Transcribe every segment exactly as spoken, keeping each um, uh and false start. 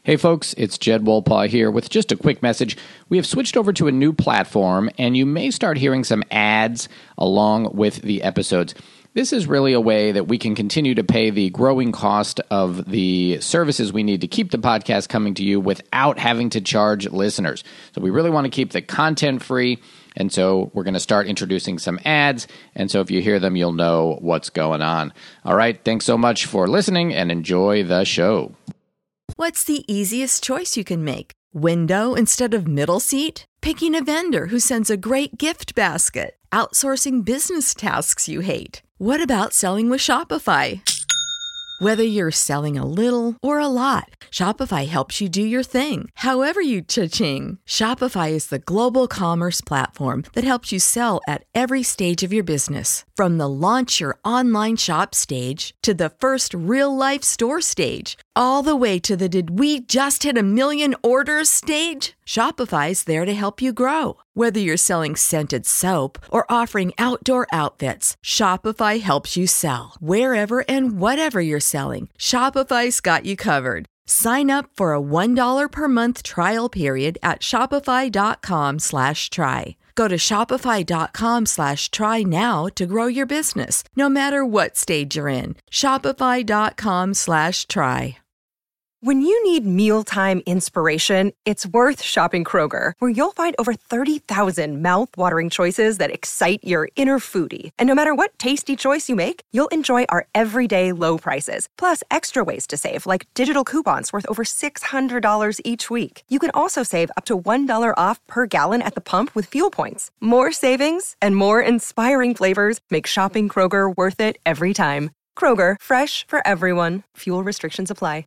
Hey folks, it's Jed Wolpaw here with just a quick message. We have switched over to a new platform, and you may start hearing some ads along with the episodes. This is really a way that we can continue to pay the growing cost of the services we need to keep the podcast coming to you without having to charge listeners. So we really want to keep the content free, and so we're going to start introducing some ads, and so if you hear them, you'll know what's going on. All right, thanks so much for listening, and enjoy the show. What's the easiest choice you can make? Window instead of middle seat? Picking a vendor who sends a great gift basket? Outsourcing business tasks you hate? What about selling with Shopify? Whether you're selling a little or a lot, Shopify helps you do your thing, however you cha-ching. Shopify is the global commerce platform that helps you sell at every stage of your business. From the launch your online shop stage to the first real-life store stage, all the way to the did we just hit a million orders stage. Shopify's there to help you grow. Whether you're selling scented soap or offering outdoor outfits, Shopify helps you sell. Wherever and whatever you're selling, Shopify's got you covered. Sign up for a one dollar per month trial period at shopify.com slash try. Go to shopify.com slash try now to grow your business, no matter what stage you're in. Shopify.com slash try. When you need mealtime inspiration, it's worth shopping Kroger, where you'll find over thirty thousand mouth-watering choices that excite your inner foodie. And no matter what tasty choice you make, you'll enjoy our everyday low prices, plus extra ways to save, like digital coupons worth over six hundred dollars each week. You can also save up to one dollar off per gallon at the pump with fuel points. More savings and more inspiring flavors make shopping Kroger worth it every time. Kroger, fresh for everyone. Fuel restrictions apply.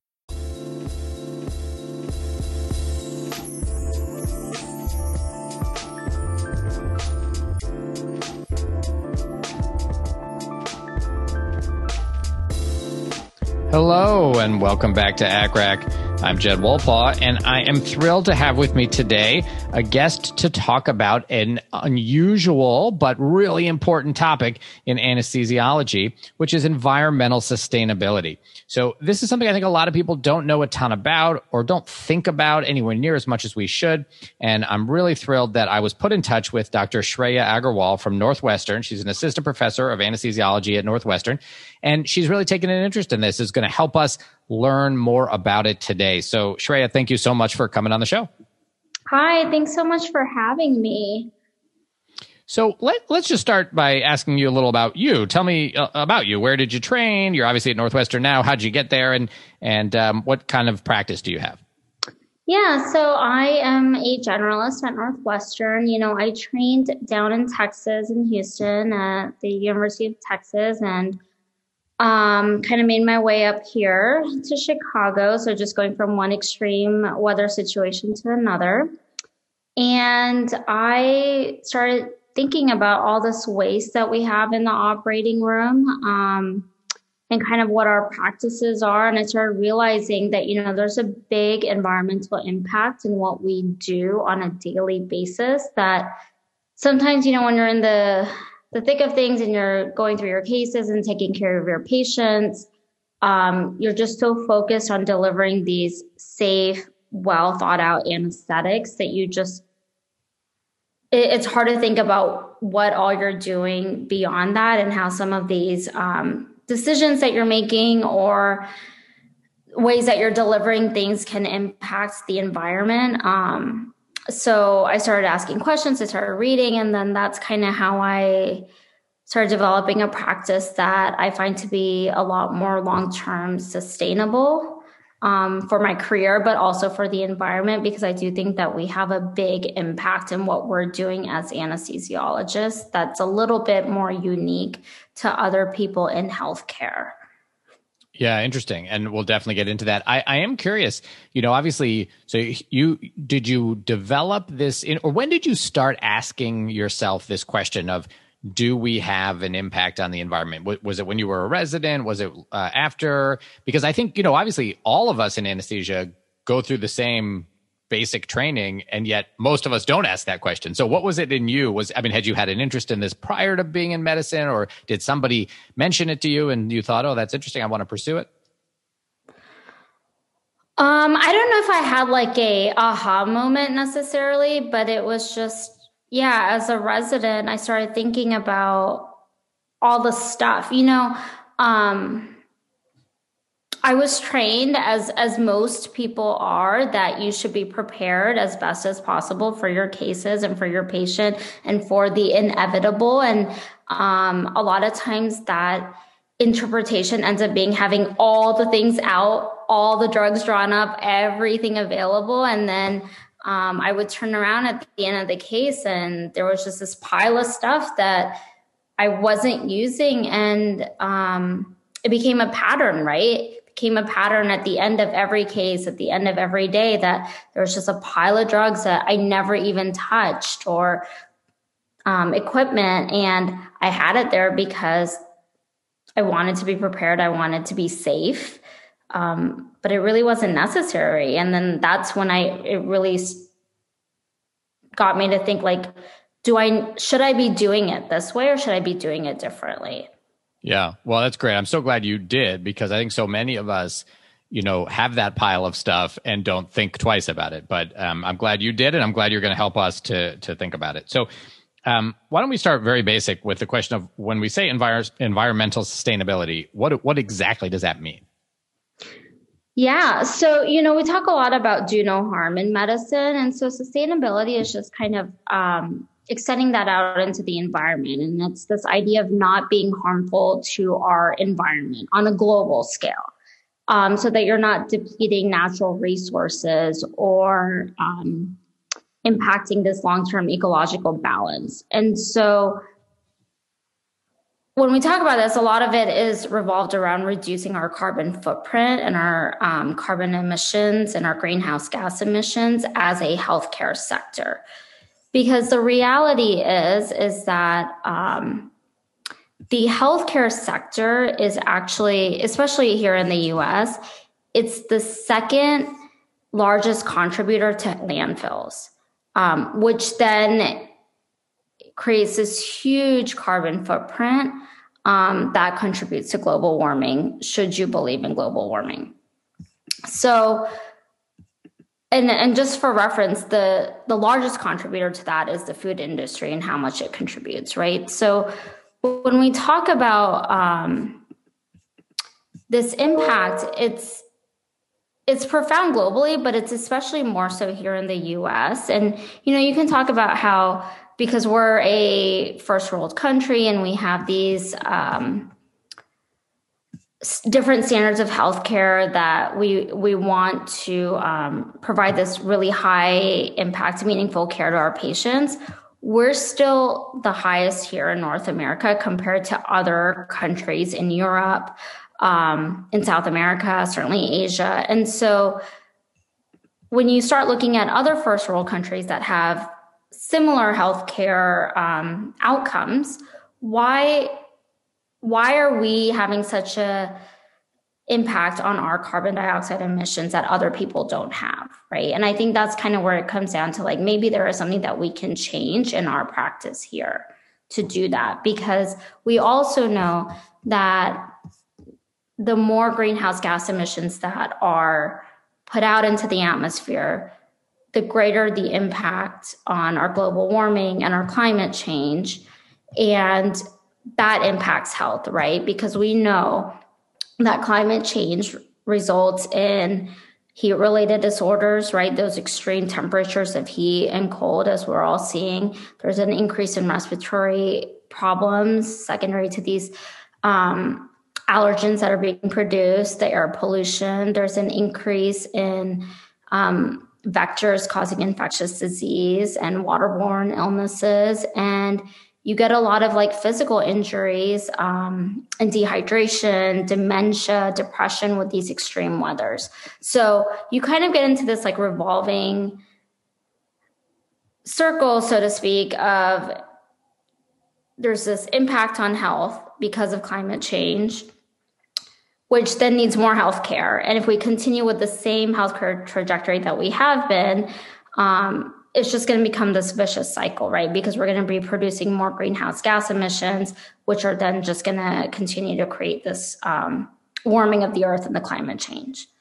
Hello, and welcome back to A C R A C. I'm Jed Wolpaw, and I am thrilled to have with me today a guest to talk about an unusual but really important topic in anesthesiology, which is environmental sustainability. So this is something I think a lot of people don't know a ton about or don't think about anywhere near as much as we should. And I'm really thrilled that I was put in touch with Doctor Shreya Agarwal from Northwestern. She's an assistant professor of anesthesiology at Northwestern, and she's really taken an interest in this. Is going to help us learn more about it today. So Shreya, thank you so much for coming on the show. Hi, thanks so much for having me. So let, let's just start by asking you a little about you. Tell me uh, about you. Where did you train? You're obviously at Northwestern now. How'd you get there? And, and um, what kind of practice do you have? Yeah, so I am a generalist at Northwestern. You know, I trained down in Texas, in Houston, at the University of Texas, and um, kind of made my way up here to Chicago. So just going from one extreme weather situation to another. And I started thinking about all this waste that we have in the operating room, um, and kind of what our practices are. And I started realizing that, you know, there's a big environmental impact in what we do on a daily basis, that sometimes, you know, when you're in the the thick of things and you're going through your cases and taking care of your patients, um, you're just so focused on delivering these safe, well thought out anesthetics that you just, it, it's hard to think about what all you're doing beyond that, and how some of these um, decisions that you're making or ways that you're delivering things can impact the environment. Um, So I started asking questions, I started reading, and then that's kind of how I started developing a practice that I find to be a lot more long-term sustainable um, for my career, but also for the environment, because I do think that we have a big impact in what we're doing as anesthesiologists that's a little bit more unique to other people in healthcare. Yeah, interesting. And we'll definitely get into that. I, I am curious, you know, obviously, so you, did you develop this in, or when did you start asking yourself this question of, do we have an impact on the environment? Was it when you were a resident? Was it uh, after? Because I think, you know, obviously all of us in anesthesia go through the same basic training, and yet most of us don't ask that question. So what was it in you? Was, I mean, had you had an interest in this prior to being in medicine, or did somebody mention it to you and you thought, oh, that's interesting, I want to pursue it? Um, I don't know if I had like a aha moment necessarily, but it was just, yeah, as a resident, I started thinking about all the stuff, you know, um, I was trained as, as most people are, that you should be prepared as best as possible for your cases and for your patient and for the inevitable. And, um, a lot of times that interpretation ends up being having all the things out, all the drugs drawn up, everything available. And then um, I would turn around at the end of the case and there was just this pile of stuff that I wasn't using. And um, it became a pattern, right? It became a pattern at the end of every case, at the end of every day, that there was just a pile of drugs that I never even touched, or um, equipment. And I had it there because I wanted to be prepared. I wanted to be safe. Um, but it really wasn't necessary. And then that's when I, it really got me to think, like, do I, should I be doing it this way or should I be doing it differently? Yeah. Well, that's great. I'm so glad you did, because I think so many of us, you know, have that pile of stuff and don't think twice about it. But um, I'm glad you did. And I'm glad you're going to help us to, to think about it. So Um, why don't we start very basic with the question of, when we say envir- environmental sustainability, what what exactly does that mean? Yeah. So, you know, we talk a lot about do no harm in medicine. And so sustainability is just kind of um, extending that out into the environment. And it's this idea of not being harmful to our environment on a global scale, um, so that you're not depleting natural resources or um impacting this long-term ecological balance. And so when we talk about this, a lot of it is revolved around reducing our carbon footprint and our um, carbon emissions and our greenhouse gas emissions as a healthcare sector. Because the reality is, is that um, the healthcare sector is actually, especially here in the U S, it's the second largest contributor to landfills. Um, which then creates this huge carbon footprint um, that contributes to global warming, should you believe in global warming. So, and, and just for reference, the, the largest contributor to that is the food industry and how much it contributes, right? So when we talk about um, this impact, it's It's profound globally, but it's especially more so here in the U S. And, you know, you can talk about how, because we're a first world country and we have these um, different standards of healthcare, that we we want to um, provide this really high impact, meaningful care to our patients. We're still the highest here in North America compared to other countries in Europe, Um, in South America, certainly Asia. And so when you start looking at other first world countries that have similar healthcare um, outcomes, why, why are we having such a impact on our carbon dioxide emissions that other people don't have, right? And I think that's kind of where it comes down to, like, maybe there is something that we can change in our practice here to do that, because we also know that the more greenhouse gas emissions that are put out into the atmosphere, the greater the impact on our global warming and our climate change. And that impacts health, right? Because we know that climate change results in heat-related disorders, right? Those extreme temperatures of heat and cold, as we're all seeing. There's an increase in respiratory problems secondary to these um, allergens that are being produced, the air pollution. There's an increase in um, vectors causing infectious disease and waterborne illnesses. And you get a lot of like physical injuries um, and dehydration, dementia, depression with these extreme weathers. So you kind of get into this like revolving circle, so to speak, of there's this impact on health because of climate change, which then needs more healthcare. And if we continue with the same healthcare trajectory that we have been, um, it's just going to become this vicious cycle, right? Because we're going to be producing more greenhouse gas emissions, which are then just going to continue to create this um, warming of the earth and the climate change.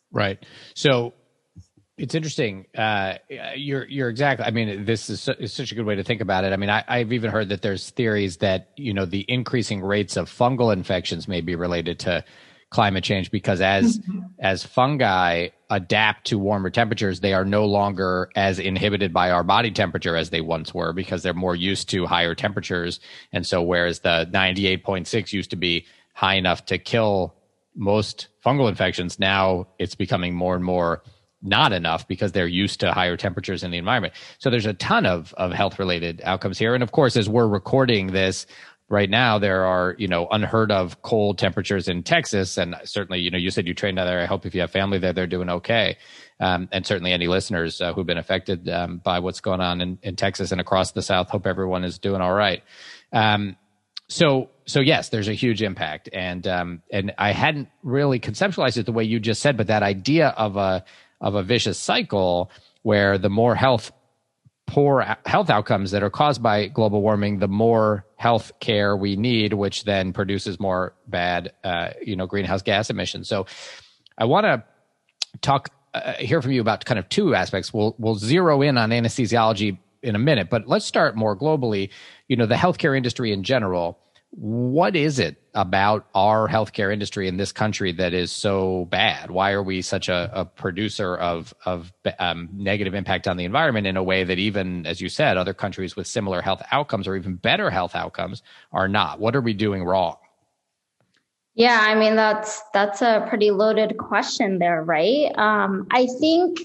Right. So it's interesting. Uh, you're you're exactly. I mean, this is, su- is such a good way to think about it. I mean, I, I've even heard that there's theories that, you know, the increasing rates of fungal infections may be related to climate change, because as mm-hmm. as fungi adapt to warmer temperatures, they are no longer as inhibited by our body temperature as they once were, because they're more used to higher temperatures. And so whereas the ninety-eight point six used to be high enough to kill most fungal infections, now it's becoming more and more not enough because they're used to higher temperatures in the environment. So there's a ton of, of health related outcomes here. And of course, as we're recording this right now, there are, you know, unheard of cold temperatures in Texas. And certainly, you know, you said you trained out there. I hope if you have family there, they're doing okay. Um, and certainly any listeners uh, who've been affected um, by what's going on in, in Texas and across the South, hope everyone is doing all right. Um, so, so yes, there's a huge impact. And, um, and I hadn't really conceptualized it the way you just said, but that idea of a, of a vicious cycle where the more health, poor health outcomes that are caused by global warming, the more health care we need, which then produces more bad, uh, you know, greenhouse gas emissions. So I want to talk, uh, hear from you about kind of two aspects. We'll, we'll zero in on anesthesiology in a minute, but let's start more globally. You know, the healthcare industry in general. What is it about our healthcare industry in this country that is so bad? Why are we such a, a producer of of um, negative impact on the environment in a way that even, as you said, other countries with similar health outcomes or even better health outcomes are not? What are we doing wrong? Yeah, I mean, that's that's a pretty loaded question there, right? Um, I think,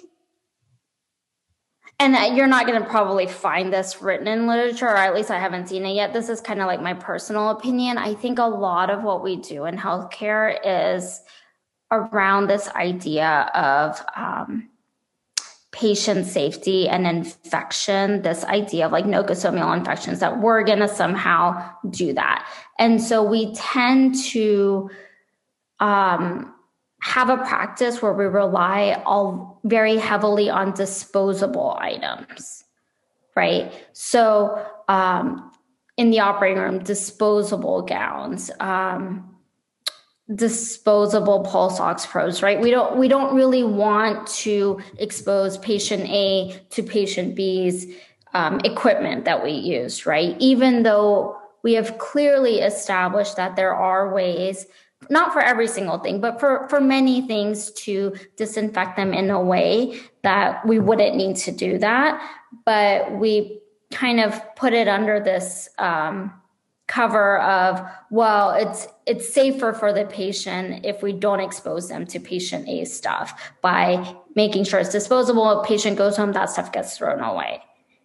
and you're not going to probably find this written in literature, or at least I haven't seen it yet. This is kind of like my personal opinion. I think a lot of what we do in healthcare is around this idea of um, patient safety and infection, this idea of like nosocomial infections, that we're going to somehow do that. And so we tend to um, have a practice where we rely all very heavily on disposable items, right? So um, in the operating room, disposable gowns, um, disposable pulse ox probes, right? We don't we don't really want to expose patient A to patient B's um, equipment that we use, right? Even though we have clearly established that there are ways, not for every single thing, but for, for many things, to disinfect them in a way that we wouldn't need to do that. But we kind of put it under this um, cover of, well, it's it's safer for the patient if we don't expose them to patient A stuff by making sure it's disposable. If patient goes home, that stuff gets thrown away.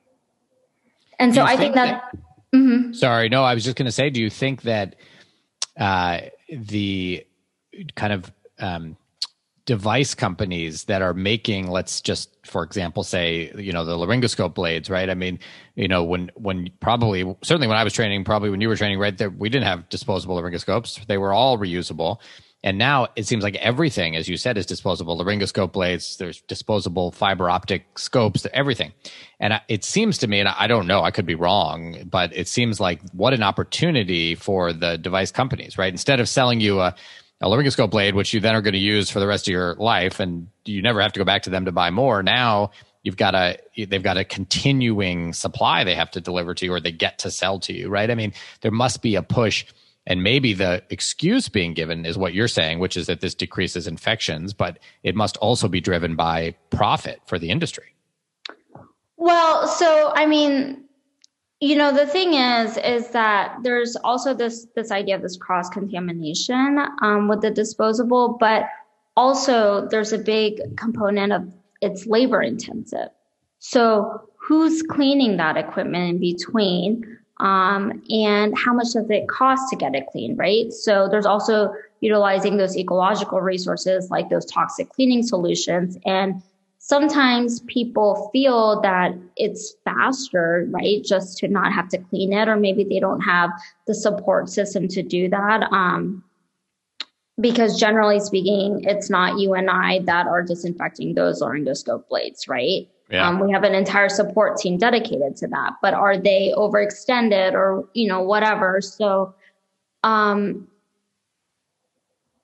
And so I think, think that... that mm-hmm. Sorry, no, I was just going to say, do you think that uh, the kind of um, device companies that are making, let's just, for example, say, you know, the laryngoscope blades, right? I mean, you know, when, when probably, certainly when I was training, probably when you were training, right, there, we didn't have disposable laryngoscopes. They were all reusable. And now it seems like everything, as you said, is disposable. Laryngoscope blades, there's disposable fiber optic scopes, everything. And it seems to me, and I don't know, I could be wrong, but it seems like what an opportunity for the device companies, right? Instead of selling you a, a laryngoscope blade, which you then are going to use for the rest of your life, and you never have to go back to them to buy more. Now you've got a, they've got a continuing supply they have to deliver to you, or they get to sell to you, right? I mean, there must be a push. And maybe the excuse being given is what you're saying, which is that this decreases infections, but it must also be driven by profit for the industry. Well, so, I mean, you know, the thing is, is that there's also this, this idea of this cross-contamination um, with the disposable, but also there's a big component of it's labor intensive. So who's cleaning that equipment in between? Um, and how much does it cost to get it clean, right? So there's also utilizing those ecological resources like those toxic cleaning solutions. And sometimes people feel that it's faster, right, just to not have to clean it, or maybe they don't have the support system to do that. Um, because generally speaking, it's not you and I that are disinfecting those laryngoscope blades, right? Yeah. Um, we have an entire support team dedicated to that, but are they overextended or, you know, whatever. So, um,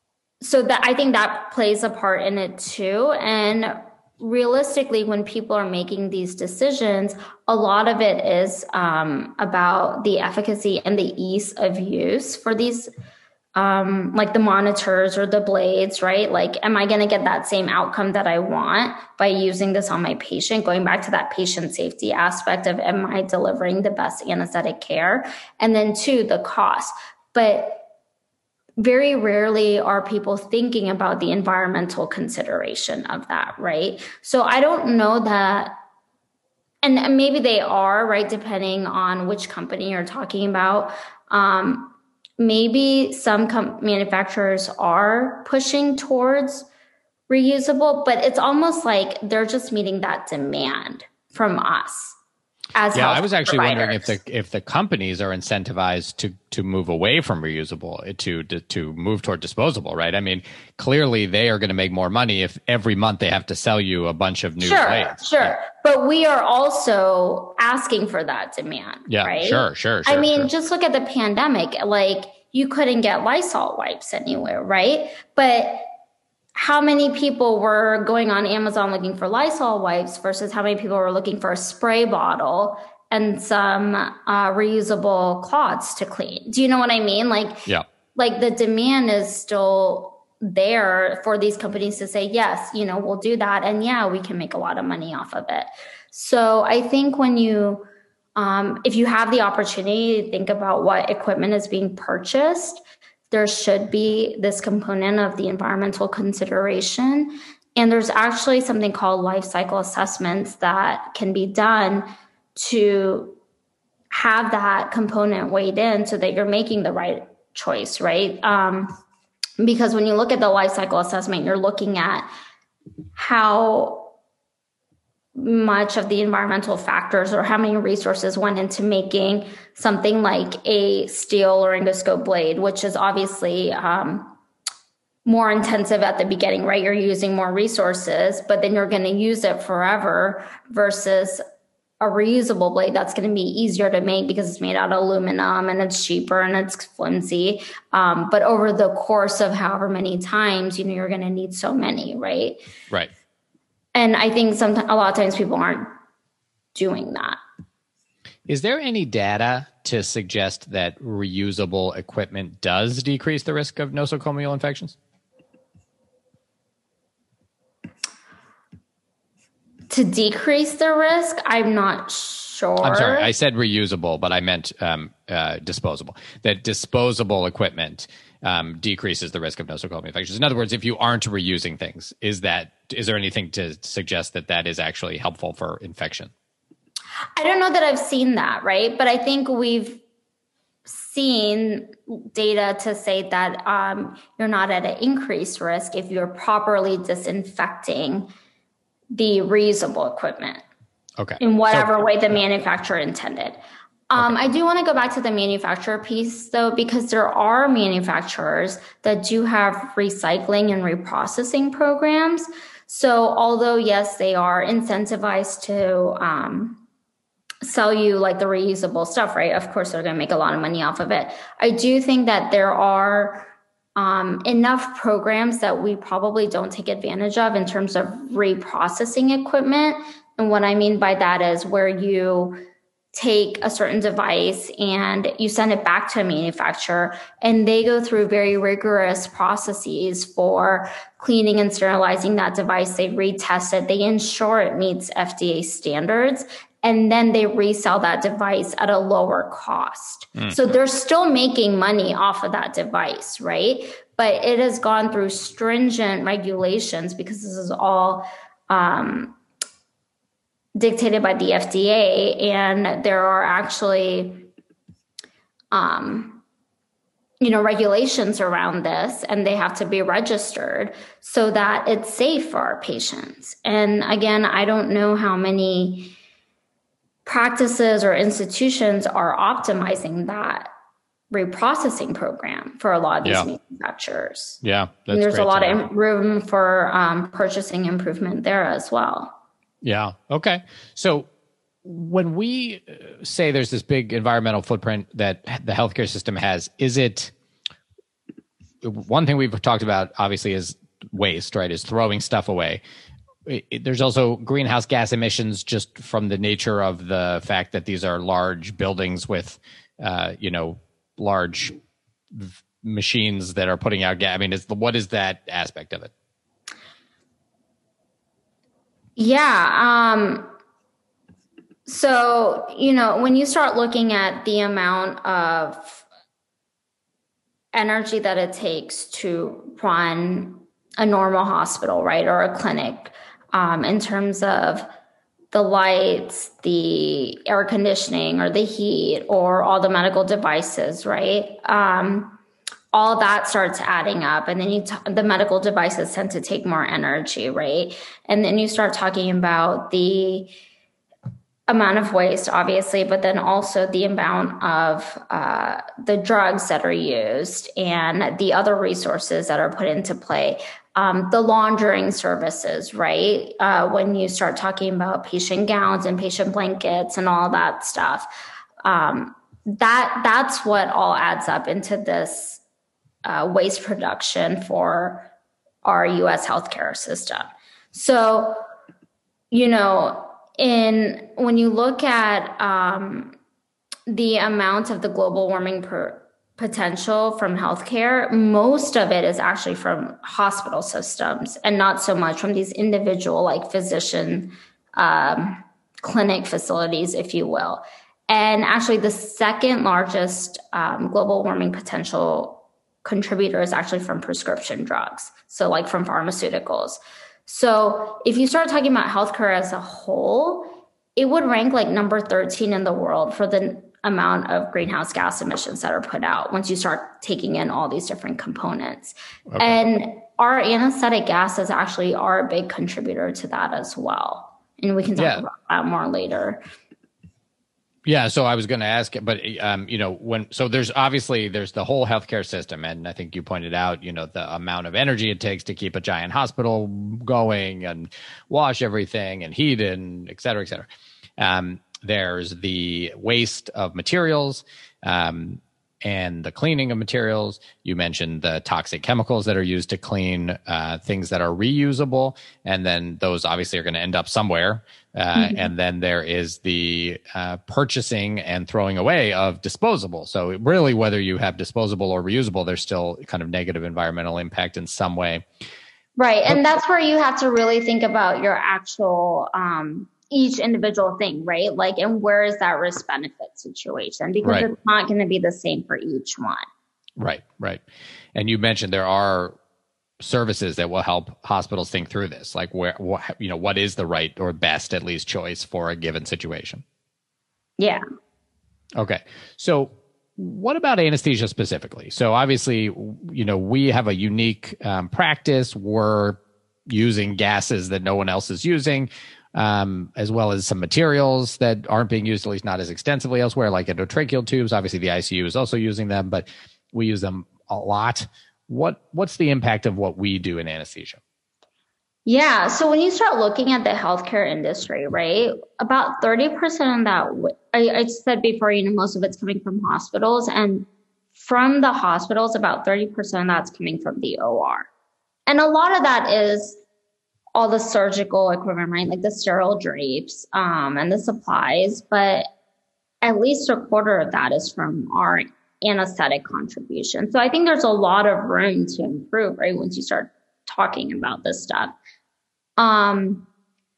so that I think that plays a part in it too. And realistically, when people are making these decisions, a lot of it is um, about the efficacy and the ease of use for these, um, like the monitors or the blades, right? Like, am I going to get that same outcome that I want by using this on my patient? Going back to that patient safety aspect of, am I delivering the best anesthetic care? And then two, the cost. But very rarely are people thinking about the environmental consideration of that, right? So I don't know that, and maybe they are, right, depending on which company you're talking about. Um, maybe some com- manufacturers are pushing towards reusable, but it's almost like they're just meeting that demand from us. As yeah, I was actually providers. wondering if the if the companies are incentivized to to move away from reusable to to, to move toward disposable, right? I mean, clearly they are going to make more money if every month they have to sell you a bunch of new sure, blades. Sure, yeah. But we are also asking for that demand. Yeah, right? sure, sure, sure. I mean, sure. just look at the pandemic. Like, you couldn't get Lysol wipes anywhere, right? But how many people were going on Amazon looking for Lysol wipes versus how many people were looking for a spray bottle and some uh, reusable cloths to clean? Do you know what I mean? Like, yeah. like the demand is still there for these companies to say, yes, you know, we'll do that. And yeah, we can make a lot of money off of it. So I think when you, um, if you have the opportunity to think about what equipment is being purchased, there should be this component of the environmental consideration. And there's actually something called life cycle assessments that can be done to have that component weighed in so that you're making the right choice, right? Um, because when you look at the life cycle assessment, you're looking at how much of the environmental factors or how many resources went into making something like a steel or endoscope blade, which is obviously um, more intensive at the beginning, right? You're using more resources, but then you're going to use it forever versus a reusable blade that's going to be easier to make because it's made out of aluminum and it's cheaper and it's flimsy. Um, but over the course of however many times, you know, you're going to need so many, right? Right. And I think sometimes, a lot of times people aren't doing that. Is there any data to suggest that reusable equipment does decrease the risk of nosocomial infections? To decrease the risk, I'm not sure. I'm sorry, I said reusable, but I meant um, uh, disposable. That disposable equipment um, decreases the risk of nosocomial infections. In other words, if you aren't reusing things, is that is there anything to suggest that that is actually helpful for infection? I don't know that I've seen that, right? But I think we've seen data to say that um, you're not at an increased risk if you're properly disinfecting the reusable equipment. Okay. In whatever so, way the manufacturer intended. Um, okay. I do want to go back to the manufacturer piece, though, because there are manufacturers that do have recycling and reprocessing programs. So although, yes, they are incentivized to um, sell you like the reusable stuff, right? Of course, they're going to make a lot of money off of it. I do think that there are um, enough programs that we probably don't take advantage of in terms of reprocessing equipment. And what I mean by that is where you take a certain device and you send it back to a manufacturer and they go through very rigorous processes for cleaning and sterilizing that device. They retest it. They ensure it meets F D A standards. And then they resell that device at a lower cost. Mm. So they're still making money off of that device, right? But it has gone through stringent regulations because this is all um, dictated by the F D A. And there are actually, um, you know, regulations around this, and they have to be registered so that it's safe for our patients. And again, I don't know how many practices or institutions are optimizing that reprocessing program for a lot of these yeah. manufacturers. Yeah. That's there's a lot of room for um, purchasing improvement there as well. Yeah. Okay. So when we say there's this big environmental footprint that the healthcare system has, is it, one thing we've talked about obviously is waste, right? Is throwing stuff away. It, it, there's also greenhouse gas emissions just from the nature of the fact that these are large buildings with, uh, you know, large v- machines that are putting out gas. I mean, is the, what is that aspect of it? Yeah. Um, so, you know, when you start looking at the amount of energy that it takes to run a normal hospital, right, or a clinic, um, in terms of the lights, the air conditioning or the heat or all the medical devices, right? Um, all that starts adding up. And then you t- the medical devices tend to take more energy, right? And then you start talking about the amount of waste, obviously, but then also the amount of uh, the drugs that are used and the other resources that are put into play. Um, the laundering services, right? Uh, when you start talking about patient gowns and patient blankets and all that stuff, um, that that's what all adds up into this uh, waste production for our U S healthcare system. So, you know, in when you look at um, the amount of the global warming per potential from healthcare, most of it is actually from hospital systems and not so much from these individual like physician um, clinic facilities, if you will. And actually the second largest um, global warming potential contributor is actually from prescription drugs. So like from pharmaceuticals. So if you start talking about healthcare as a whole, it would rank like number thirteen in the world for the amount of greenhouse gas emissions that are put out once you start taking in all these different components. Okay. And our anesthetic gases actually are a big contributor to that as well. And we can talk yeah. about that more later. Yeah. So I was going to ask, but, um, you know, when, so there's obviously, there's the whole healthcare system. And I think you pointed out, you know, the amount of energy it takes to keep a giant hospital going and wash everything and heat and et cetera, et cetera. Um, There's the waste of materials um, and the cleaning of materials. You mentioned the toxic chemicals that are used to clean uh, things that are reusable. And then those obviously are going to end up somewhere. Uh, mm-hmm. And then there is the uh, purchasing and throwing away of disposable. So really, whether you have disposable or reusable, there's still kind of negative environmental impact in some way. Right. And but, that's where you have to really think about your actual um each individual thing, right? Like, and where is that risk benefit situation? Because right. it's not going to be the same for each one. Right, right. And you mentioned there are services that will help hospitals think through this, like where, what, you know, what is the right or best, at least, choice for a given situation? Yeah. Okay. So what about anesthesia specifically? So obviously, you know, we have a unique um, practice. We're using gases that no one else is using. Um, as well as some materials that aren't being used, at least not as extensively elsewhere, like endotracheal tubes. Obviously, the I C U is also using them, but we use them a lot. What What's the impact of what we do in anesthesia? Yeah, so when you start looking at the healthcare industry, right, about thirty percent of that, I, I said before, you know, most of it's coming from hospitals. And from the hospitals, about thirty percent of that's coming from the O R. And a lot of that is all the surgical equipment, right? Like the sterile drapes um, and the supplies. But at least a quarter of that is from our anesthetic contribution. So I think there's a lot of room to improve, right? Once you start talking about this stuff. Um,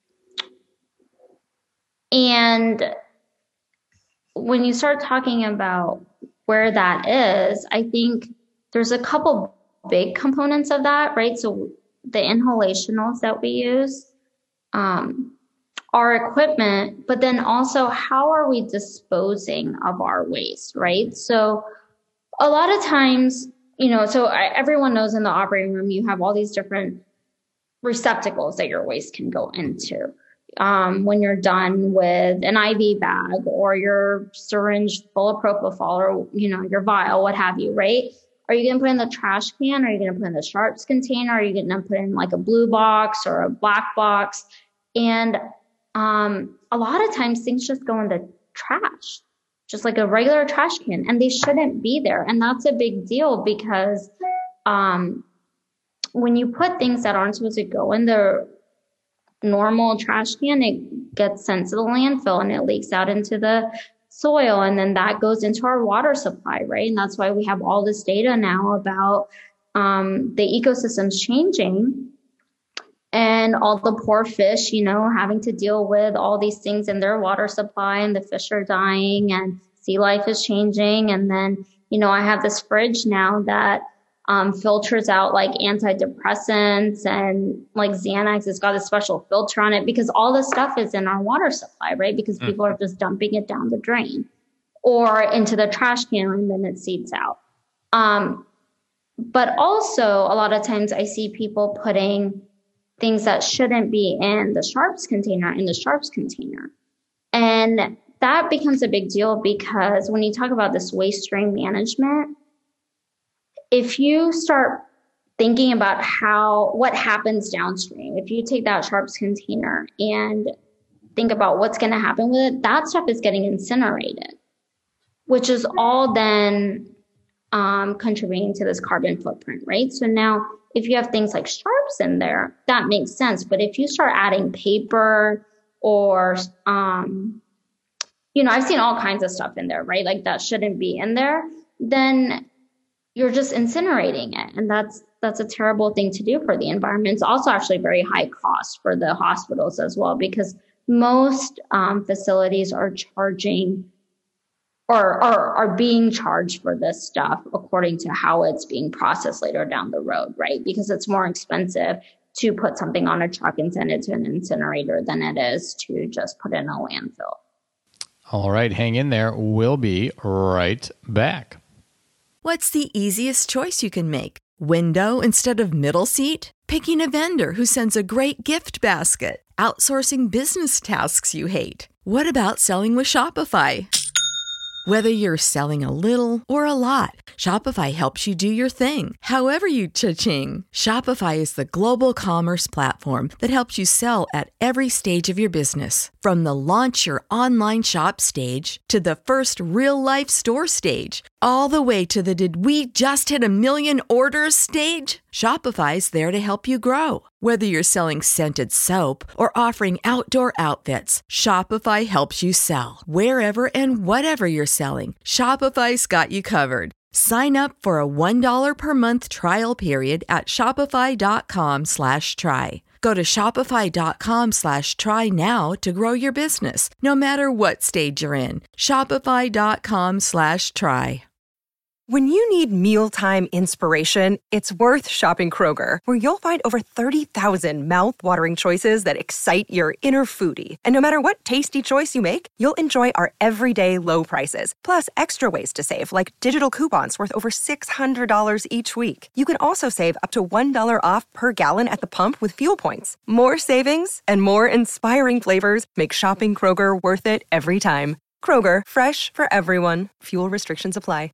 and when you start talking about where that is, I think there's a couple big components of that, right? So the inhalationals that we use, um, our equipment, but then also how are we disposing of our waste, right? So a lot of times, you know, so I, everyone knows in the operating room, you have all these different receptacles that your waste can go into. Um, when you're done with an I V bag or your syringe full of propofol or, you know, your vial, what have you, right? Are you going to put in the trash can? Are you going to put in the sharps container? Are you going to put in like a blue box or a black box? And um, a lot of times things just go in the trash, just like a regular trash can, and they shouldn't be there. And that's a big deal because um, when you put things that aren't supposed to go in the normal trash can, it gets sent to the landfill and it leaks out into the soil. And then that goes into our water supply, right? And that's why we have all this data now about um, the ecosystems changing and all the poor fish, you know, having to deal with all these things in their water supply, and the fish are dying and sea life is changing. And then, you know, I have this fridge now that um, filters out like antidepressants and like Xanax. It's got a special filter on it because all this stuff is in our water supply, right? Because people are just dumping it down the drain or into the trash can, and then it seeps out. Um, but also a lot of times I see people putting things that shouldn't be in the Sharps container in the Sharps container. And that becomes a big deal because when you talk about this waste stream management, if you start thinking about how, what happens downstream, if you take that Sharps container and think about what's going to happen with it, that stuff is getting incinerated, which is all then um, contributing to this carbon footprint, right? So now if you have things like Sharps in there, that makes sense. But if you start adding paper or, um, you know, I've seen all kinds of stuff in there, right? Like that shouldn't be in there, then you're just incinerating it. And that's, that's a terrible thing to do for the environment. It's also actually very high cost for the hospitals as well, because most um, facilities are charging or, or are being charged for this stuff according to how it's being processed later down the road, right? Because it's more expensive to put something on a truck and send it to an incinerator than it is to just put it in a landfill. All right, hang in there. We'll be right back. What's the easiest choice you can make? Window instead of middle seat? Picking a vendor who sends a great gift basket? Outsourcing business tasks you hate? What about selling with Shopify? Whether you're selling a little or a lot, Shopify helps you do your thing, however you cha-ching. Shopify is the global commerce platform that helps you sell at every stage of your business. From the launch your online shop stage to the first real-life store stage, all the way to the did we just hit a million orders stage. Shopify's there to help you grow. Whether you're selling scented soap or offering outdoor outfits, Shopify helps you sell. Wherever and whatever you're selling, Shopify's got you covered. Sign up for a one dollar per month trial period at shopify.com slash try. Go to shopify.com slash try now to grow your business, no matter what stage you're in. Shopify.com slash try. When you need mealtime inspiration, it's worth shopping Kroger, where you'll find over thirty thousand mouth-watering choices that excite your inner foodie. And no matter what tasty choice you make, you'll enjoy our everyday low prices, plus extra ways to save, like digital coupons worth over six hundred dollars each week. You can also save up to one dollar off per gallon at the pump with fuel points. More savings and more inspiring flavors make shopping Kroger worth it every time. Kroger, fresh for everyone. Fuel restrictions apply.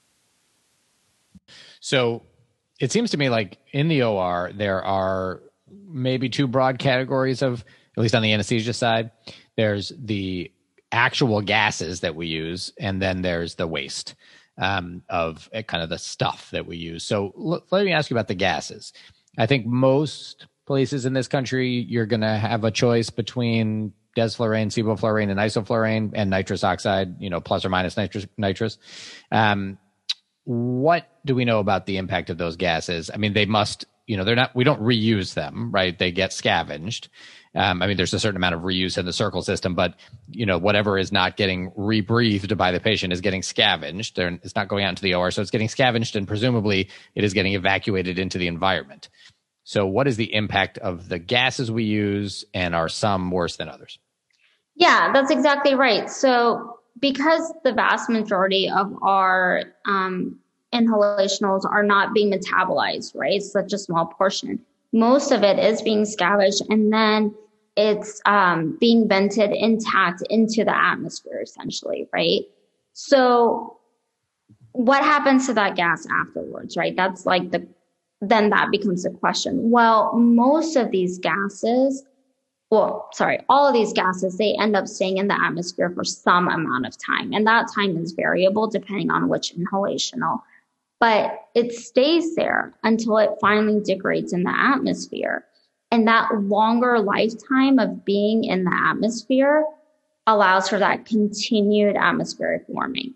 So it seems to me like in the O R, there are maybe two broad categories of, at least on the anesthesia side. There's the actual gases that we use, and then there's the waste um, of uh, kind of the stuff that we use. So l- let me ask you about the gases. I think most places in this country, you're going to have a choice between desflurane, sevoflurane, and isoflurane, and nitrous oxide, you know, plus or minus nitrous. nitrous. Um, What do we know about the impact of those gases? I mean, they must, you know, they're not, we don't reuse them, right? They get scavenged. Um, I mean, there's a certain amount of reuse in the circle system, but, you know, whatever is not getting rebreathed by the patient is getting scavenged. They're, it's not going out into the O R, so it's getting scavenged, and presumably it is getting evacuated into the environment. So what is the impact of the gases we use, and are some worse than others? Yeah, that's exactly right. So because the vast majority of our um, inhalationals are not being metabolized, right? It's such a small portion. Most of it is being scavenged, and then it's um, being vented intact into the atmosphere, essentially, right? So what happens to that gas afterwards, right? That's like the, then that becomes the question. Well, most of these gases, well, sorry, all of these gases, they end up staying in the atmosphere for some amount of time. And that time is variable depending on which inhalational but it stays there until it finally degrades in the atmosphere. And that longer lifetime of being in the atmosphere allows for that continued atmospheric warming,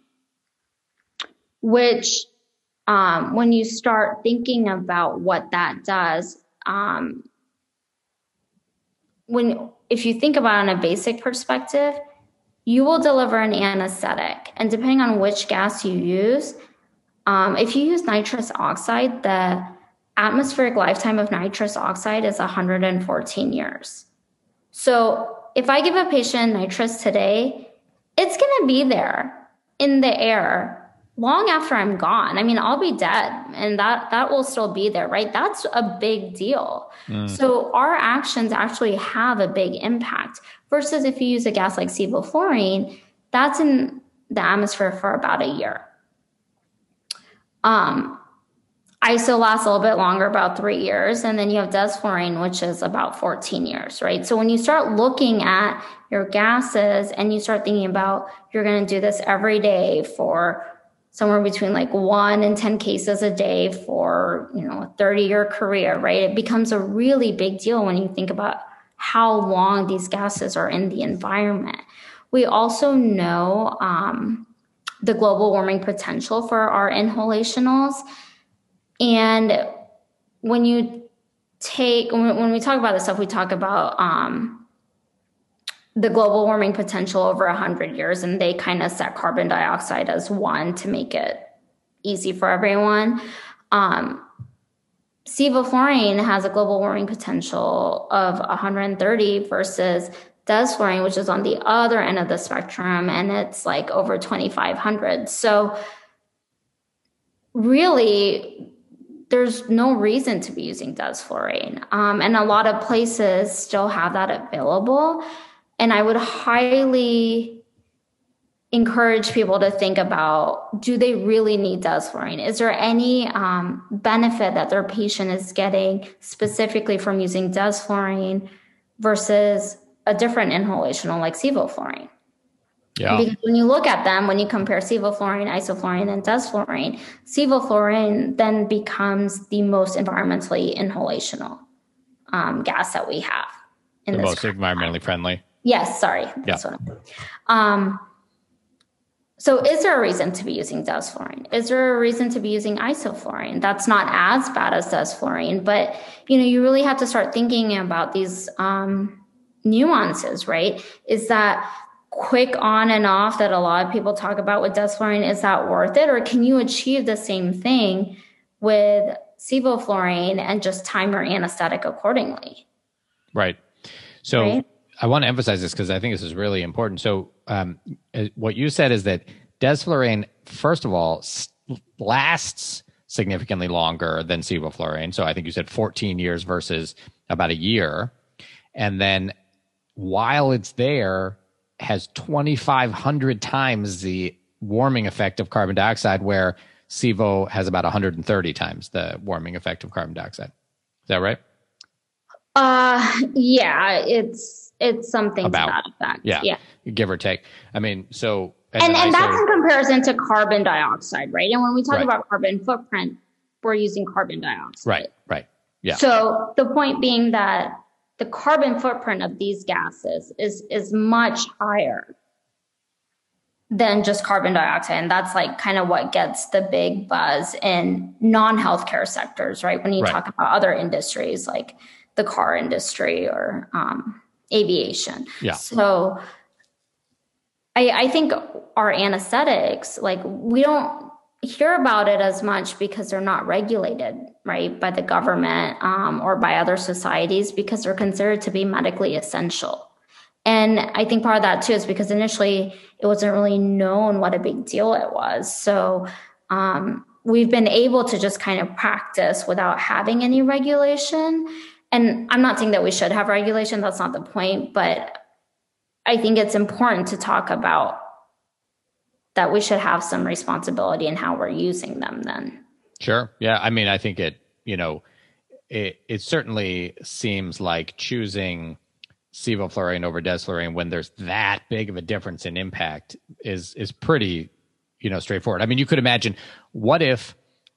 which um, when you start thinking about what that does, um, when if you think about it in a basic perspective, you will deliver an anesthetic. And depending on which gas you use, um, if you use nitrous oxide, the atmospheric lifetime of nitrous oxide is one hundred fourteen years. So if I give a patient nitrous today, it's going to be there in the air long after I'm gone. I mean, I'll be dead and that, that will still be there, right? That's a big deal. Mm. So our actions actually have a big impact versus if you use a gas like sevoflurane, that's in the atmosphere for about a year. Um, I S O lasts a little bit longer, about three years. And then you have desflurane, which is about fourteen years, right? So when you start looking at your gases and you start thinking about you're going to do this every day for somewhere between like one and ten cases a day for, you know, a thirty year career, right? It becomes a really big deal when you think about how long these gases are in the environment. We also know um, the global warming potential for our inhalationals. And when you take, when, when we talk about this stuff, we talk about um, the global warming potential over one hundred years, and they kind of set carbon dioxide as one to make it easy for everyone. Um, sevoflurane has a global warming potential of one hundred thirty versus desflurane, which is on the other end of the spectrum, and it's like over twenty-five hundred. So really, there's no reason to be using desflurane. Um, and a lot of places still have that available. And I would highly encourage people to think about, do they really need desflurane? Is there any um, benefit that their patient is getting specifically from using desflurane versus a different inhalational like sevoflurane? Yeah. Because when you look at them, when you compare sevoflurane, isoflurane, and desflurane, sevoflurane then becomes the most environmentally inhalational um, gas that we have. In the this most environmentally time. Friendly. Yes, sorry. That's yeah. what I'm um, So is there a reason to be using desflurane? Is there a reason to be using isoflurane? That's not as bad as desflurane, but you know, you really have to start thinking about these um, nuances, right? Is that quick on and off that a lot of people talk about with desflurane, is that worth it? Or can you achieve the same thing with sevoflurane and just time your anesthetic accordingly? Right. So right? I want to emphasize this because I think this is really important. So um, what you said is that desflurane, first of all, lasts significantly longer than sevoflurane. So I think you said fourteen years versus about a year. And then while it's there, has twenty-five hundred times the warming effect of carbon dioxide, where Sevo has about one hundred thirty times the warming effect of carbon dioxide. Is that right? Uh, yeah, it's it's something about, to that effect. Yeah, yeah, give or take. I mean, so and and, and that's in comparison to carbon dioxide, right? And when we talk right. about carbon footprint, we're using carbon dioxide. Right, right, yeah. So the point being that the carbon footprint of these gases is is much higher than just carbon dioxide. And that's like kind of what gets the big buzz in non-healthcare sectors, right? When you right. talk about other industries like the car industry or um, aviation. Yeah. So I, I think our anesthetics, like we don't hear about it as much because they're not regulated, right, by the government um, or by other societies because they're considered to be medically essential. And I think part of that too is because initially it wasn't really known what a big deal it was. So um, we've been able to just kind of practice without having any regulation. And I'm not saying that we should have regulation. That's not the point. But I think it's important to talk about that we should have some responsibility in how we're using them then. Sure. Yeah. I mean, I think it, you know, it, it certainly seems like choosing sevoflurane over desflurane when there's that big of a difference in impact is is pretty, you know, straightforward. I mean, you could imagine, what if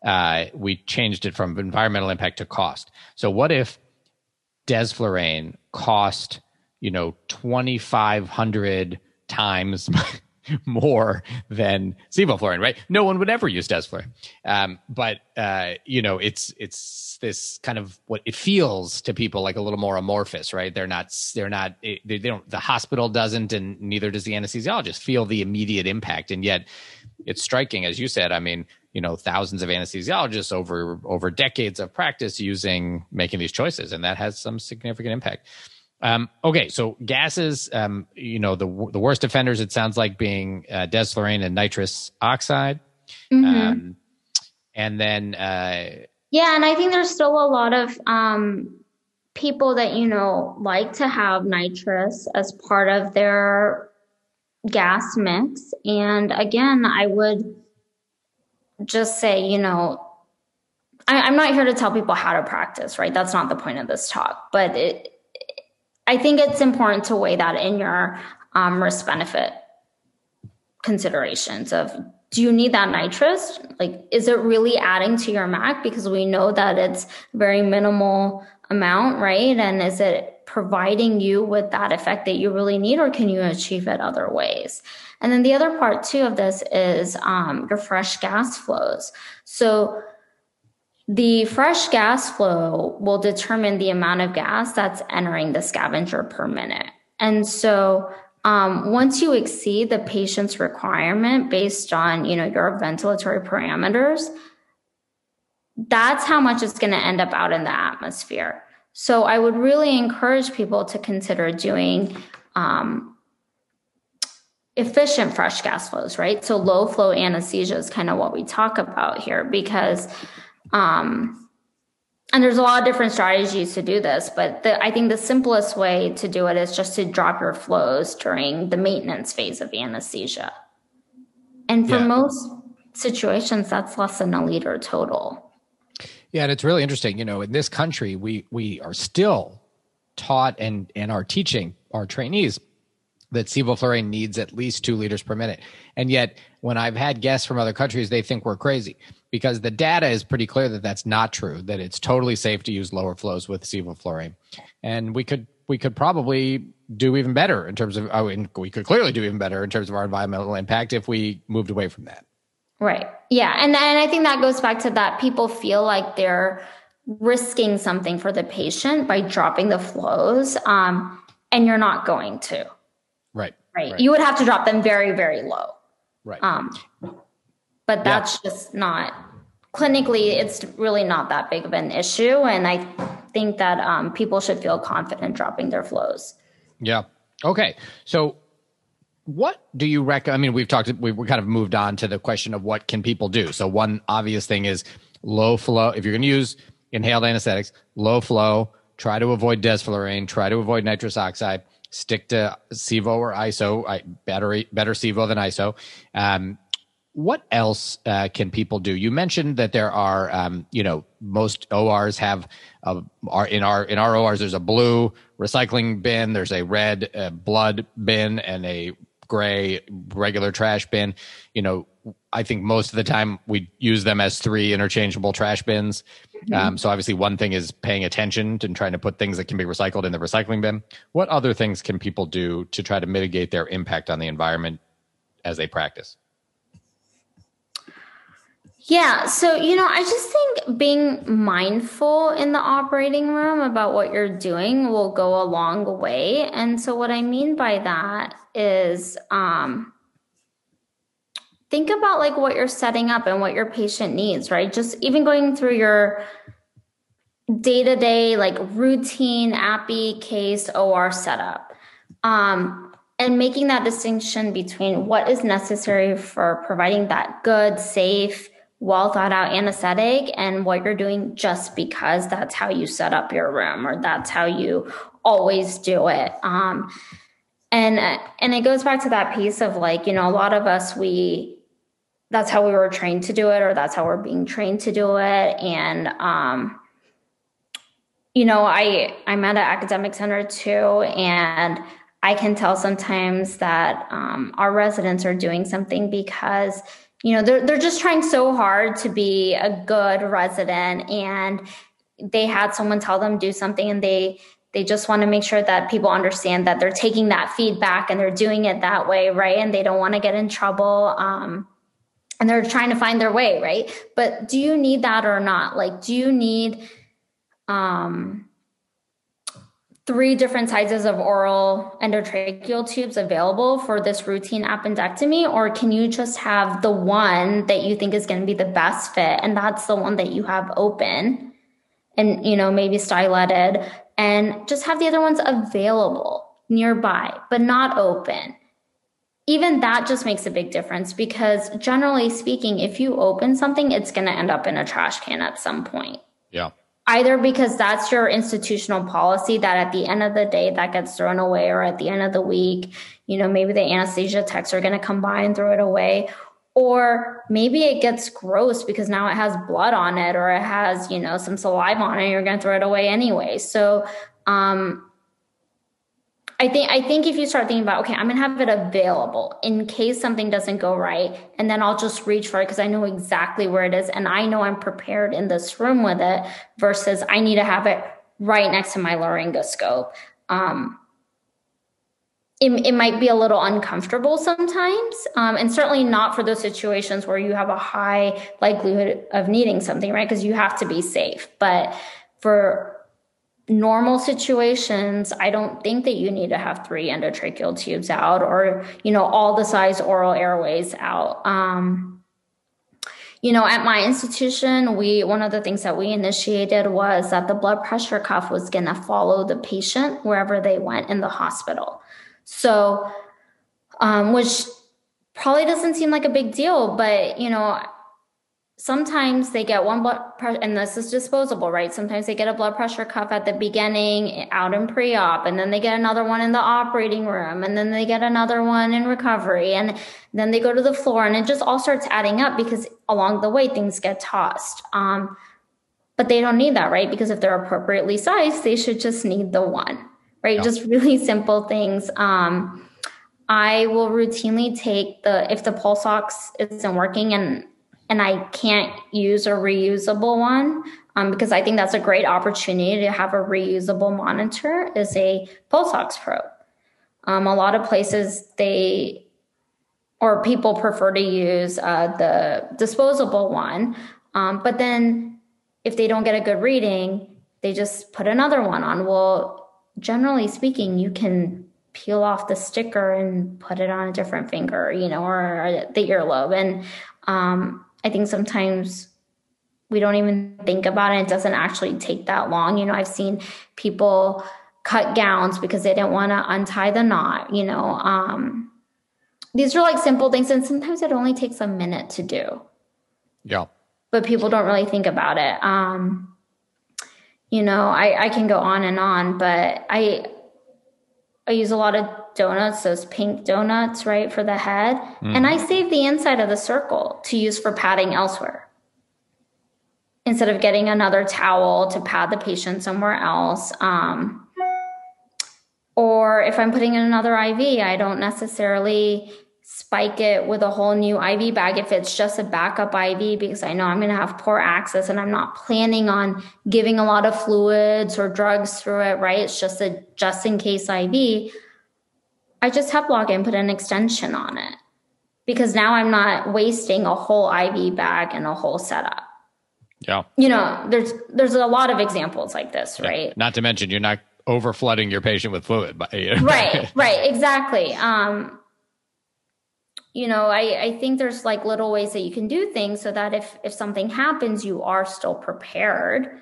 uh, we changed it from environmental impact to cost. So what if desflurane cost, you know, twenty-five hundred times more than sevoflurane, right? No one would ever use desflurane. Um, but, uh, you know, it's, it's this kind of what it feels to people like a little more amorphous, right? They're not, they're not, they, they don't, the hospital doesn't, and neither does the anesthesiologist feel the immediate impact. And yet it's striking, as you said, I mean, you know, thousands of anesthesiologists over, over decades of practice using, making these choices, and that has some significant impact. Um, okay, so gases, um, you know, the the worst offenders, it sounds like, being uh, desflurane and nitrous oxide. Mm-hmm. Um, and then... Uh, yeah, and I think there's still a lot of um, people that, you know, like to have nitrous as part of their gas mix. And again, I would just say, you know, I, I'm not here to tell people how to practice, right? That's not the point of this talk. But it I think it's important to weigh that in your um, risk-benefit considerations of, do you need that nitrous? Like, is it really adding to your M A C? Because we know that it's very minimal amount, right? And is it providing you with that effect that you really need, or can you achieve it other ways? And then the other part, too, of this is um, your fresh gas flows. So the fresh gas flow will determine the amount of gas that's entering the scavenger per minute. And so um, once you exceed the patient's requirement based on, you know, your ventilatory parameters, that's how much it's going to end up out in the atmosphere. So I would really encourage people to consider doing um, efficient fresh gas flows, right? So low flow anesthesia is kind of what we talk about here, because Um, and there's a lot of different strategies to do this, but the, I think the simplest way to do it is just to drop your flows during the maintenance phase of anesthesia. And for yeah. most situations, that's less than a liter total. Yeah, and it's really interesting. You know, in this country, we we are still taught and, and are teaching our trainees that sevoflurane needs at least two liters per minute. And yet, when I've had guests from other countries, they think we're crazy, because the data is pretty clear that that's not true, that it's totally safe to use lower flows with sevoflurane. And we could we could probably do even better in terms of, I mean, we could clearly do even better in terms of our environmental impact if we moved away from that. Right. Yeah. And, and I think that goes back to that people feel like they're risking something for the patient by dropping the flows, um, and you're not going to. Right. Right. Right. You would have to drop them very, very low. Right. Um, but that's yeah. just not, clinically, it's really not that big of an issue. And I think that um, people should feel confident dropping their flows. Yeah. Okay. So what do you recommend? I mean, we've talked, we we kind of moved on to the question of what can people do. So one obvious thing is low flow. If you're going to use inhaled anesthetics, low flow, try to avoid desflurane, try to avoid nitrous oxide. Stick to Sevo or I S O, I, better, better Sevo than I S O. Um, what else uh, can people do? You mentioned that there are, um, you know, most O Rs have, uh, are in our in our O Rs, there's a blue recycling bin, there's a red uh, blood bin, and a gray regular trash bin. You know, I think most of the time we use them as three interchangeable trash bins. Mm-hmm. Um, so obviously one thing is paying attention and trying to put things that can be recycled in the recycling bin. What other things can people do to try to mitigate their impact on the environment as they practice? Yeah. So, you know, I just think being mindful in the operating room about what you're doing will go a long way. And so what I mean by that is, um, think about like what you're setting up and what your patient needs, right? Just even going through your day-to-day, like routine, A P I, case, O R setup, um, and making that distinction between what is necessary for providing that good, safe, well thought out anesthetic and what you're doing just because that's how you set up your room or that's how you always do it. Um, and, and it goes back to that piece of like, you know, a lot of us, we, that's how we were trained to do it, or that's how we're being trained to do it. And, um, you know, I, I'm at an academic center too, and I can tell sometimes that um, our residents are doing something because, you know, they're, they're just trying so hard to be a good resident, and they had someone tell them do something, and they, they just want to make sure that people understand that they're taking that feedback and they're doing it that way. Right. And they don't want to get in trouble. Um, and they're trying to find their way. Right. But do you need that or not? Like, do you need, um, three different sizes of oral endotracheal tubes available for this routine appendectomy? Or can you just have the one that you think is going to be the best fit? And that's the one that you have open and, you know, maybe styletted, and just have the other ones available nearby, but not open. Even that just makes a big difference, because generally speaking, if you open something, it's going to end up in a trash can at some point. Yeah. Either because that's your institutional policy that at the end of the day that gets thrown away, or at the end of the week, you know, maybe the anesthesia techs are going to come by and throw it away. Or maybe it gets gross because now it has blood on it, or it has, you know, some saliva on it, and you're going to throw it away anyway. So um, I think I think if you start thinking about, okay, I'm going to have it available in case something doesn't go right, and then I'll just reach for it because I know exactly where it is, and I know I'm prepared in this room with it, versus I need to have it right next to my laryngoscope. Um, it, it might be a little uncomfortable sometimes, um, and certainly not for those situations where you have a high likelihood of needing something, right? Because you have to be safe. But for normal situations, I don't think that you need to have three endotracheal tubes out, or, you know, all the size oral airways out. Um, you know, at my institution, we, one of the things that we initiated was that the blood pressure cuff was going to follow the patient wherever they went in the hospital. So, um, which probably doesn't seem like a big deal, but, you know, sometimes they get one blood pressure, and this is disposable, right? Sometimes they get a blood pressure cuff at the beginning out in pre-op, and then they get another one in the operating room, and then they get another one in recovery, and then they go to the floor, and it just all starts adding up because along the way things get tossed. Um, but they don't need that, right? Because if they're appropriately sized, they should just need the one, right? Yeah. Just really simple things. Um, I will routinely take the, if the pulse ox isn't working and and I can't use a reusable one, um, because I think that's a great opportunity to have a reusable monitor, is a pulse ox probe. Um, a lot of places they, or people prefer to use uh, the disposable one. Um, but then if they don't get a good reading, they just put another one on. Well, generally speaking, you can peel off the sticker and put it on a different finger, you know, or, or the earlobe. And, um, I think sometimes we don't even think about it. It doesn't actually take that long. You know, I've seen people cut gowns because they didn't want to untie the knot, you know. Um, these are like simple things, and sometimes it only takes a minute to do. Yeah. But people don't really think about it. Um, you know, I, I can go on and on, but I I use a lot of donuts, those pink donuts, right, for the head. Mm. And I save the inside of the circle to use for padding elsewhere, instead of getting another towel to pad the patient somewhere else. Um, or if I'm putting in another I V, I don't necessarily spike it with a whole new I V bag if it's just a backup I V, because I know I'm going to have poor access and I'm not planning on giving a lot of fluids or drugs through it, right? It's just a just in case I V. I just have log in, put an extension on it, because now I'm not wasting a whole I V bag and a whole setup. Yeah. You know, there's there's a lot of examples like this, yeah. right? Not to mention you're not over flooding your patient with fluid. But, you know. Right, right, exactly. Um, you know, I, I think there's like little ways that you can do things so that if, if something happens, you are still prepared,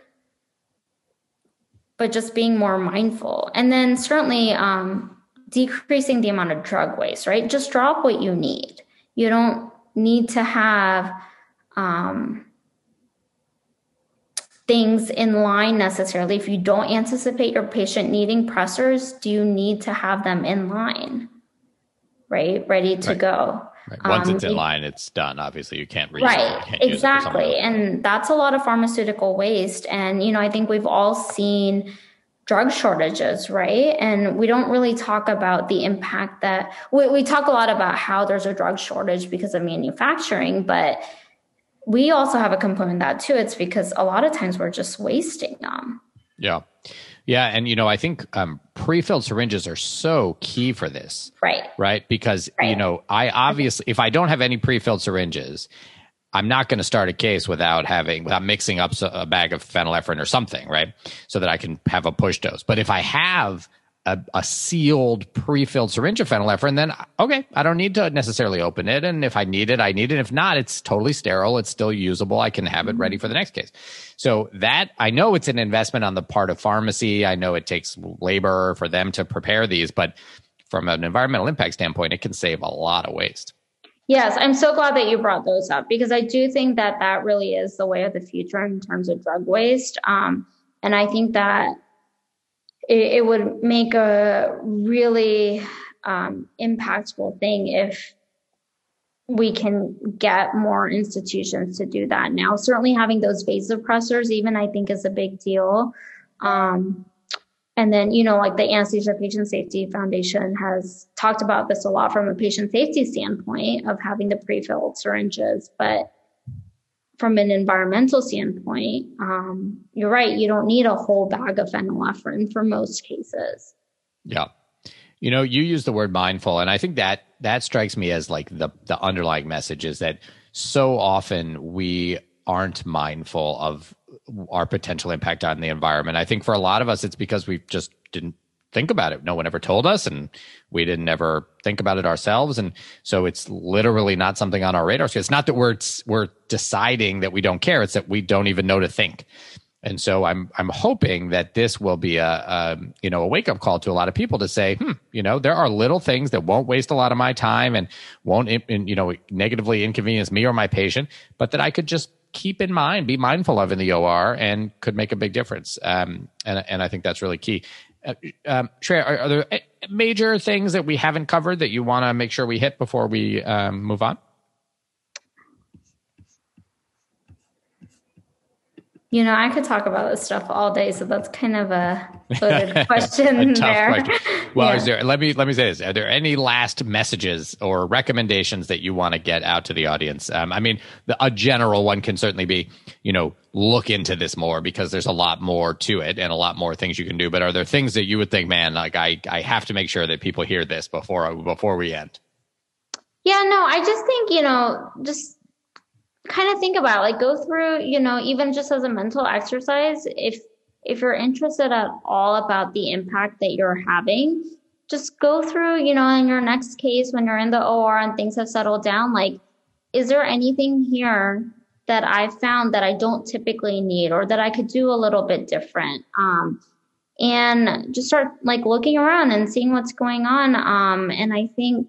but just being more mindful. And then certainly um, decreasing the amount of drug waste, right? Just drop what you need. You don't need to have um, things in line necessarily. If you don't anticipate your patient needing pressors, do you need to have them in line? Right, ready to right. go. Right. Once um, it's in line, it's done. Obviously, you can't reuse right, it. You can't exactly, use it and that's a lot of pharmaceutical waste. And you know, I think we've all seen drug shortages, right? And we don't really talk about the impact that we, we talk a lot about how there's a drug shortage because of manufacturing, but we also have a component of that too. It's because a lot of times we're just wasting them. Yeah. Yeah. And, you know, I think um, pre-filled syringes are so key for this. Right. Right. Because, right. you know, I obviously, if I don't have any pre-filled syringes, I'm not going to start a case without having, without mixing up a bag of phenylephrine or something, right? So that I can have a push dose. But if I have a, a sealed pre-filled syringe of phenylephrine, then okay, I don't need to necessarily open it. And if I need it, I need it. If not, it's totally sterile. It's still usable. I can have it ready for the next case. So that, I know it's an investment on the part of pharmacy. I know it takes labor for them to prepare these, but from an environmental impact standpoint, it can save a lot of waste. Yes, I'm so glad that you brought those up because I do think that that really is the way of the future in terms of drug waste. Um, and I think that it, it would make a really um, impactful thing if we can get more institutions to do that now. Certainly having those vasopressors even, I think, is a big deal. Um, And then, you know, like the Anesthesia Patient Safety Foundation has talked about this a lot from a patient safety standpoint of having the pre-filled syringes. But from an environmental standpoint, um, you're right. You don't need a whole bag of phenylephrine for most cases. Yeah. You know, you use the word mindful, and I think that that strikes me as like the, the underlying message is that so often we aren't mindful of our potential impact on the environment. I think for a lot of us, it's because we just didn't think about it. No one ever told us, and we didn't ever think about it ourselves. And so it's literally not something on our radar. So it's not that we're we're deciding that we don't care. It's that we don't even know to think. And so I'm I'm hoping that this will be a, a you know a wake up call to a lot of people to say, hmm, you know, there are little things that won't waste a lot of my time and won't you know negatively inconvenience me or my patient, but that I could just keep in mind, be mindful of in the O R, and could make a big difference. Um, and and I think that's really key. Uh, um, Shreya, are, are there major things that we haven't covered that you want to make sure we hit before we um, move on? You know, I could talk about this stuff all day, so that's kind of a loaded question a there. Question. Well, yeah. is there? Let me let me say this: are there any last messages or recommendations that you want to get out to the audience? Um, I mean, the, a general one can certainly be, you know, look into this more because there's a lot more to it and a lot more things you can do. But are there things that you would think, man, like I I have to make sure that people hear this before before we end? Yeah, no, I just think you know just. kind of think about like go through, you know, even just as a mental exercise, if if you're interested at all about the impact that you're having, just go through, you know, in your next case when you're in the O R and things have settled down, like, is there anything here that I found that I don't typically need or that I could do a little bit different? Um, and just start like looking around and seeing what's going on. Um, and I think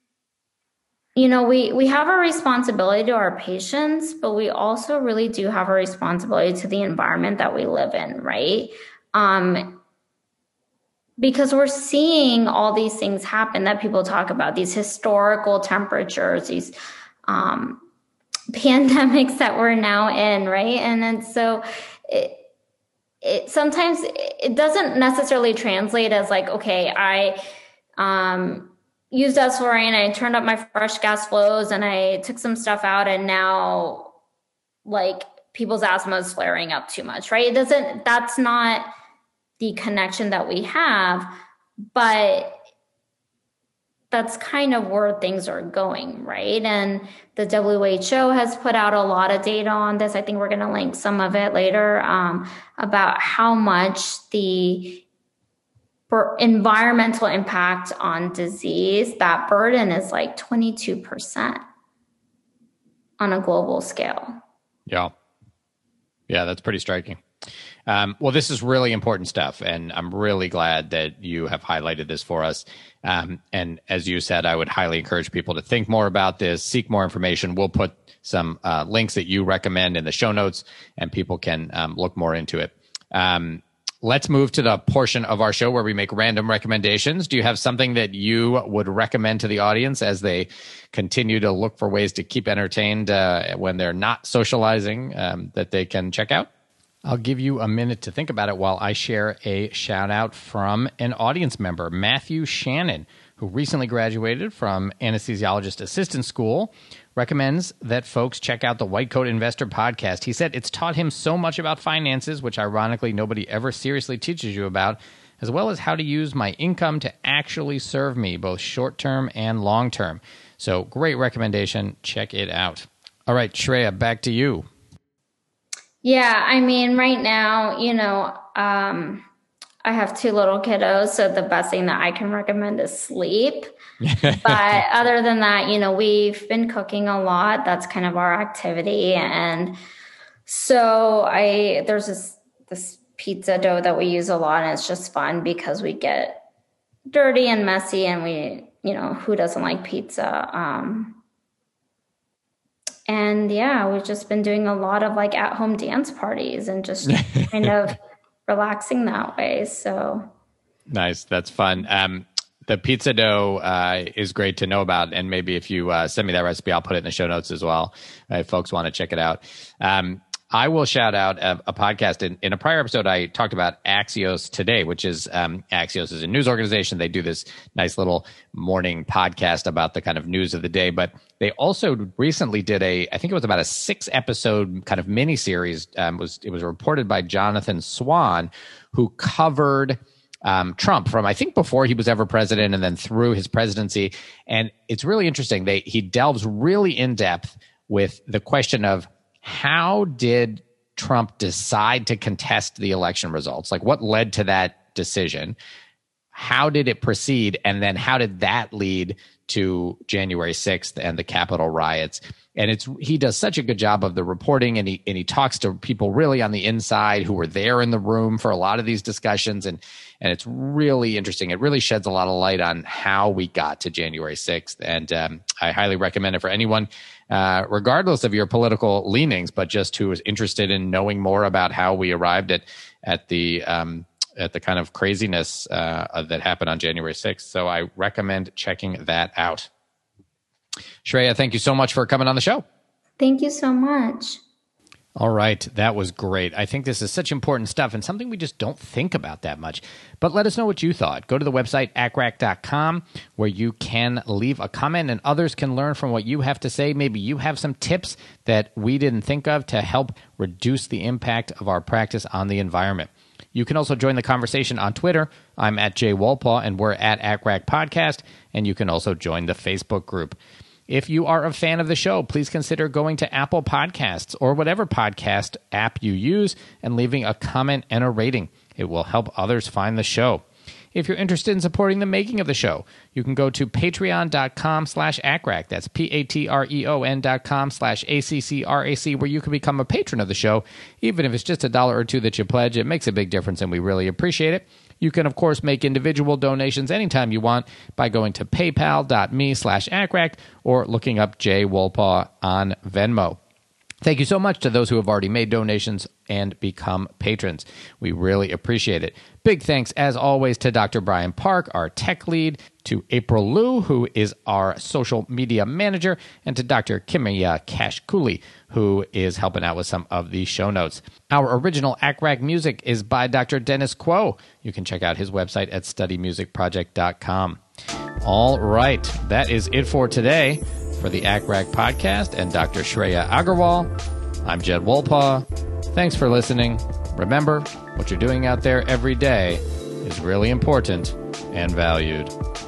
You know, we, we have a responsibility to our patients, but we also really do have a responsibility to the environment that we live in, right? Um, because we're seeing all these things happen that people talk about, these historical temperatures, these um, pandemics that we're now in, right? And then so it, it sometimes it doesn't necessarily translate as like, okay, I... Um, used desflurane, I turned up my fresh gas flows and I took some stuff out and now like people's asthma is flaring up too much, right? It doesn't, that's not the connection that we have, but that's kind of where things are going, right? And the W H O has put out a lot of data on this. I think we're going to link some of it later um, about how much the for environmental impact on disease, that burden is like twenty-two percent on a global scale. Yeah. Yeah, that's pretty striking. Um, well, this is really important stuff, and I'm really glad that you have highlighted this for us. Um, and as you said, I would highly encourage people to think more about this, seek more information. We'll put some uh, links that you recommend in the show notes, and people can um, look more into it. Um, Let's move to the portion of our show where we make random recommendations. Do you have something that you would recommend to the audience as they continue to look for ways to keep entertained uh, when they're not socializing um, that they can check out? I'll give you a minute to think about it while I share a shout out from an audience member, Matthew Shannon, who recently graduated from anesthesiologist assistant school, recommends that folks check out the White Coat Investor podcast. He said it's taught him so much about finances, which ironically nobody ever seriously teaches you about, as well as how to use my income to actually serve me, both short-term and long-term. So great recommendation. Check it out. All right, Shreya, back to you. Yeah, I mean, right now, you know, um, I have two little kiddos, so the best thing that I can recommend is sleep. But other than that, you know, we've been cooking a lot. That's kind of our activity. And so I, there's this, this pizza dough that we use a lot, and it's just fun because we get dirty and messy, and we, you know, who doesn't like pizza? Um, and yeah, we've just been doing a lot of like at home dance parties and just kind of relaxing that way. So nice. That's fun. Um, the pizza dough uh, is great to know about. And maybe if you uh, send me that recipe, I'll put it in the show notes as well, uh, if folks want to check it out. Um, I will shout out a, a podcast. In, in a prior episode, I talked about Axios Today, which is um, Axios is a news organization. They do this nice little morning podcast about the kind of news of the day. But they also recently did a, I think it was about a six episode kind of mini series. Um, was it was reported by Jonathan Swan, who covered um, Trump from, I think, before he was ever president and then through his presidency. And it's really interesting. They he delves really in depth with the question of, how did Trump decide to contest the election results? Like, what led to that decision? How did it proceed? And then how did that lead to January sixth and the Capitol riots? And it's he does such a good job of the reporting, and he and he talks to people really on the inside who were there in the room for a lot of these discussions, and and it's really interesting. It really sheds a lot of light on how we got to January sixth, and um, I highly recommend it for anyone, uh, regardless of your political leanings, but just who is interested in knowing more about how we arrived at at the um, at the kind of craziness uh, that happened on January sixth. So I recommend checking that out. Shreya, thank you so much for coming on the show. Thank you so much. All right. That was great. I think this is such important stuff and something we just don't think about that much. But let us know what you thought. Go to the website, A C R A C dot com, where you can leave a comment and others can learn from what you have to say. Maybe you have some tips that we didn't think of to help reduce the impact of our practice on the environment. You can also join the conversation on Twitter. I'm at Jay Wolpaw, and we're at A C R A C Podcast, and you can also join the Facebook group. If you are a fan of the show, please consider going to Apple Podcasts or whatever podcast app you use and leaving a comment and a rating. It will help others find the show. If you're interested in supporting the making of the show, you can go to patreon.com slash ACRAC. That's P-A-T-R-E-O-N dot com slash A-C-C-R-A-C, where you can become a patron of the show. Even if it's just a dollar or two that you pledge, it makes a big difference, and we really appreciate it. You can, of course, make individual donations anytime you want by going to paypal.me slash ACRAC or looking up Jay Wolpaw on Venmo. Thank you so much to those who have already made donations and become patrons. We really appreciate it. Big thanks, as always, to Doctor Brian Park, our tech lead, to April Liu, who is our social media manager, and to Doctor Kimia Cash-Cooley, who is helping out with some of the show notes. Our original A C R A C music is by Doctor Dennis Quo. You can check out his website at study music project dot com. All right, that is it for today. For the A C R A C podcast and Doctor Shreya Agarwal, I'm Jed Wolpaw. Thanks for listening. Remember, what you're doing out there every day is really important and valued.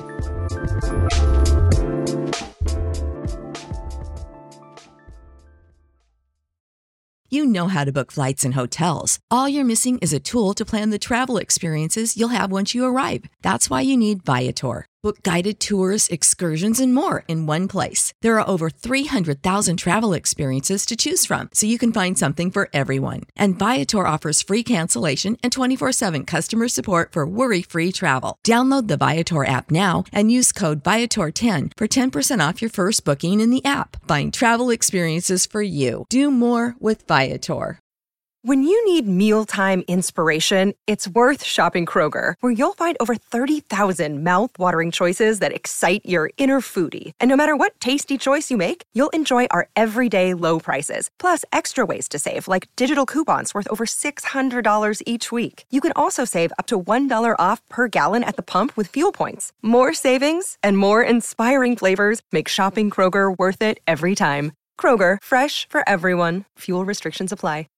You know how to book flights and hotels. All you're missing is a tool to plan the travel experiences you'll have once you arrive. That's why you need Viator. Book guided tours, excursions, and more in one place. There are over three hundred thousand travel experiences to choose from, so you can find something for everyone. And Viator offers free cancellation and twenty-four seven customer support for worry-free travel. Download the Viator app now and use code Viator ten for ten percent off your first booking in the app. Find travel experiences for you. Do more with Viator. When you need mealtime inspiration, it's worth shopping Kroger, where you'll find over thirty thousand mouth-watering choices that excite your inner foodie. And no matter what tasty choice you make, you'll enjoy our everyday low prices, plus extra ways to save, like digital coupons worth over six hundred dollars each week. You can also save up to one dollar off per gallon at the pump with fuel points. More savings and more inspiring flavors make shopping Kroger worth it every time. Kroger, fresh for everyone. Fuel restrictions apply.